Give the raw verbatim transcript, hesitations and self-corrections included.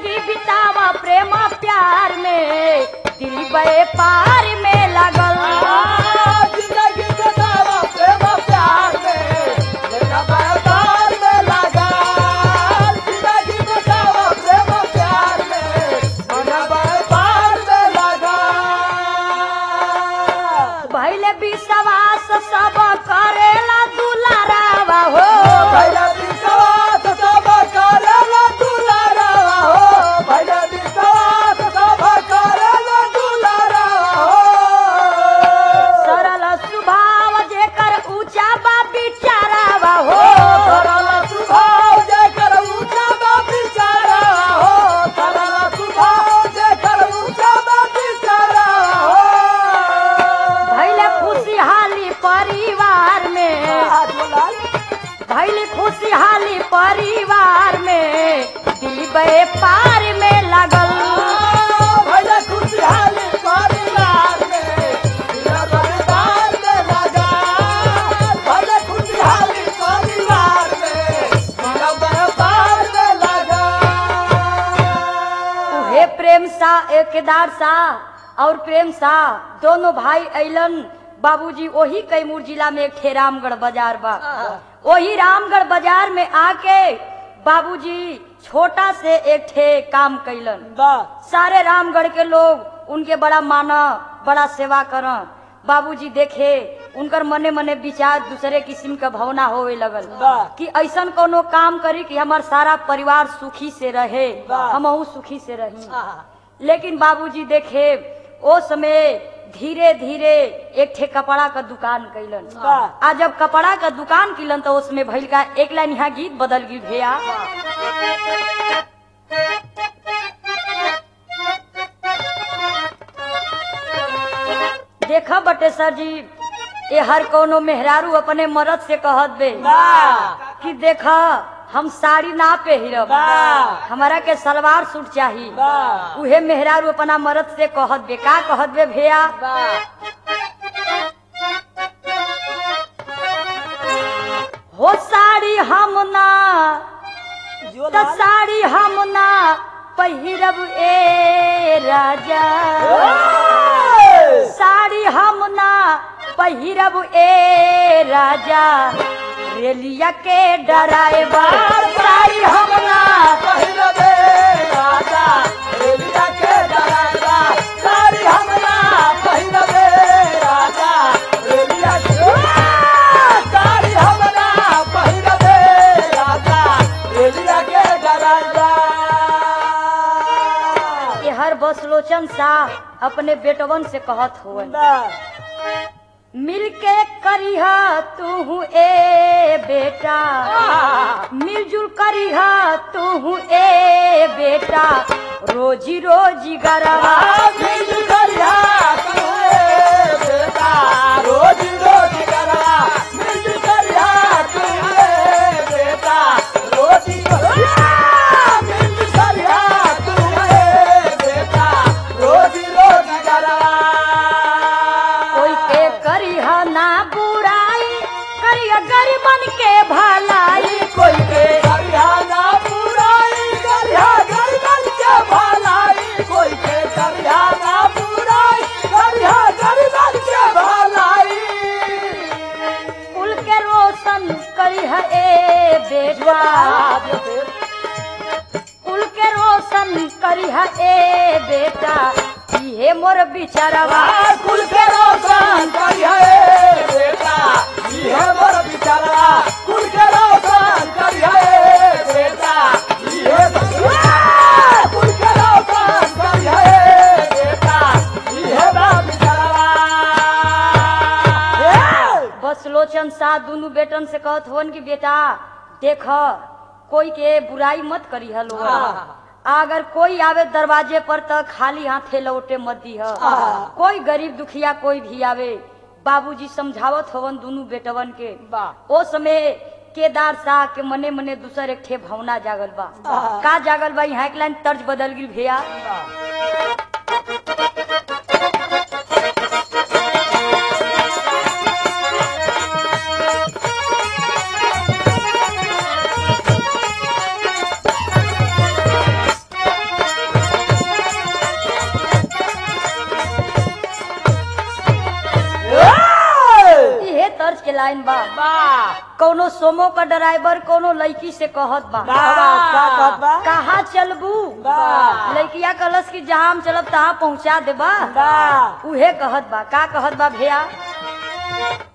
जिंदगी बितावा प्रेम प्यार में दिल व्यापार में लगल जिंदगी बितावा प्रेम प्यार में दिल व्यापार में लगल जिंदगी बितावा प्रेम प्यार में दिल व्यापार में लगल भइले विश्वास सब करेला दुलारावा हो भइले विश्वास सब करेला दुलारावा हो भइले विश्वास सब करेला दुलारावा हो सरल स्वभाव जेकर ऊंचा बा विचारावा हो सरल स्वभाव जेकर ऊंचा बा विचारावा हो सरल स्वभाव जेकर ऊंचा बा विचारावा हो भइले खुशहाली परिवार में भइले खुशहाली परिवार में दिल व्यापार में लगल भइले खुशहाली परिवार में दिल व्यापार में लगल भइले खुशहाली परिवार में दिल व्यापार में लगल उहे प्रेम सा केदार सा और प्रेम सा दोनों भाई अइलन बाबूजी वही कैमूर जिला में एक ठे रामगढ़ बाजार बा वही रामगढ़ बाजार में आके बाबूजी छोटा से एक ठे काम कैलन सारे रामगढ़ के लोग उनके बड़ा माना बड़ा सेवा कर बाबूजी देखे उनकर मने मने विचार दूसरे किस्म का भावना होवे लगल कि ऐसन कोनो काम करी कि हमार सारा परिवार सुखी से रहे हमहू सुखी से रही लेकिन बाबूजी देखे ओ समय धीरे धीरे एक ठे कपड़ा का दुकान कैलन आ जब कपड़ा का दुकान कैलन तो उसमें भइल का एक लाइन यहाँ गीत बदल गई भैया देखा बटे सर जी ये हर कोनो मेहरारू अपने मर्द से कहत बे कि देखा हम साड़ी ना पहिरब हमारा के सलवार सूट चाहिए उहे मेहरारू अपना मर्द से कहत बे का कहत बे भैया हो साड़ी हम ना त साड़ी हम ना पहिरब ए राजा साड़ी हम ना पहिरब ए राजा रेलिया के डराइवर साड़ी हम ना पहिरब ए राजा रेलिया के डराइवर साड़ी हम ना पहिरब ए राजा रेलिया के साड़ी हम ना पहिरब ए राजा रेलिया के डराइवर ये हर बसलोचन सा अपने बेटवन से कहत हुआ मिलके करिहा तू ए बेटा मिलजुल करिहा तू ए बेटा रोजी रोजी गरवा मिलजुल करिहा तू ए बेटा रोजी रोजी गरवा मिलजुल करिहा तू ए बेटा रोजी मिलजुल करिहा तू ए बेटा रोजी रोजी गरवा कोई के करिहा ना बुराई करिया गरीबन के भलाई कोई के करिहा ना बुराई करिहा गरीबन के भलाई कोई के करिहा ना बुराई करिहा गरीबन के भलाई कुल के रोशन करिहा ए बेटा कुल के रोशन करिहा ए बेटा ये मोर बिचारवा कुल के रोशन करिहा ए बेटा ये मोर बिचारवा कुल के रोशन करिहा ए बेटा ये कुल के रोशन करिहा ए बेटा ये मोर बिचारवा बस लोचन सा दोनों बेटन से कहत होन कि बेटा देख कोई के बुराई मत करी हलो अगर कोई आवे दरवाजे पर तो खाली हाथे लौटे मत दी है कोई गरीब दुखिया कोई भी आवे बाबूजी समझावत होवन दोनों बेटवन के ओ समय केदार शाह के मने मने दूसर एक ठे भावना जागल बा का जागल बा यहाँ एक लाइन तर्ज बदल गई भैया के लाइन बा बा कोनो सोमो का ड्राइवर कोनो लड़की से कहत बा बा का कहत बा कहाँ चलबू बा लड़किया कहलस कि जहाँ हम चलब तहाँ पहुँचा देबा बा उहे कहत बा का कहत बा भैया